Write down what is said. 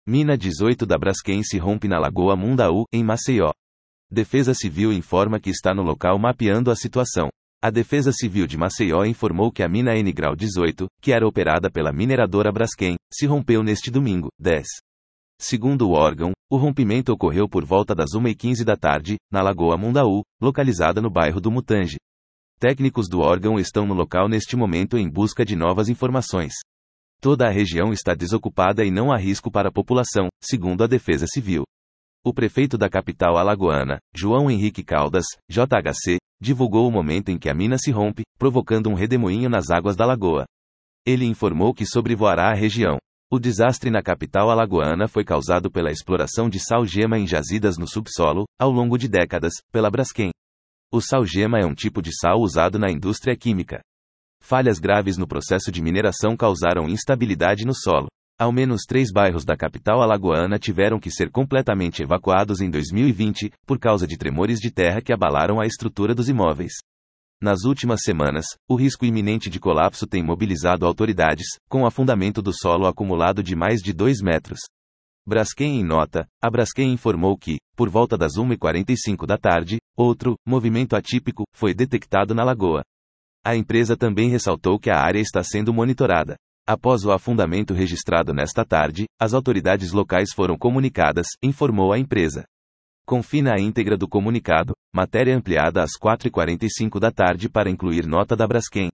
Mina 18 da Braskem se rompe na Lagoa Mundaú, em Maceió. Defesa Civil informa que está no local mapeando a situação. A Defesa Civil de Maceió informou que a mina N Grau 18, que era operada pela mineradora Braskem, se rompeu neste domingo, 10. Segundo o órgão, o rompimento ocorreu por volta das 1h15 da tarde, na Lagoa Mundaú, localizada no bairro do Mutange. Técnicos do órgão estão no local neste momento em busca de novas informações. Toda a região está desocupada e não há risco para a população, segundo a Defesa Civil. O prefeito da capital alagoana, João Henrique Caldas, JHC, divulgou o momento em que a mina se rompe, provocando um redemoinho nas águas da lagoa. Ele informou que sobrevoará a região. O desastre na capital alagoana foi causado pela exploração de sal-gema em jazidas no subsolo, ao longo de décadas, pela Braskem. O sal-gema é um tipo de sal usado na indústria química. Falhas graves no processo de mineração causaram instabilidade no solo. Ao menos 3 bairros da capital alagoana tiveram que ser completamente evacuados em 2020, por causa de tremores de terra que abalaram a estrutura dos imóveis. Nas últimas semanas, o risco iminente de colapso tem mobilizado autoridades, com afundamento do solo acumulado de mais de 2 metros. Braskem em nota, a Braskem informou que, por volta das 1h45 da tarde, outro movimento atípico foi detectado na lagoa. A empresa também ressaltou que a área está sendo monitorada. Após o afundamento registrado nesta tarde, as autoridades locais foram comunicadas, informou a empresa. Confira a íntegra do comunicado, matéria ampliada às 4h45 da tarde para incluir nota da Braskem.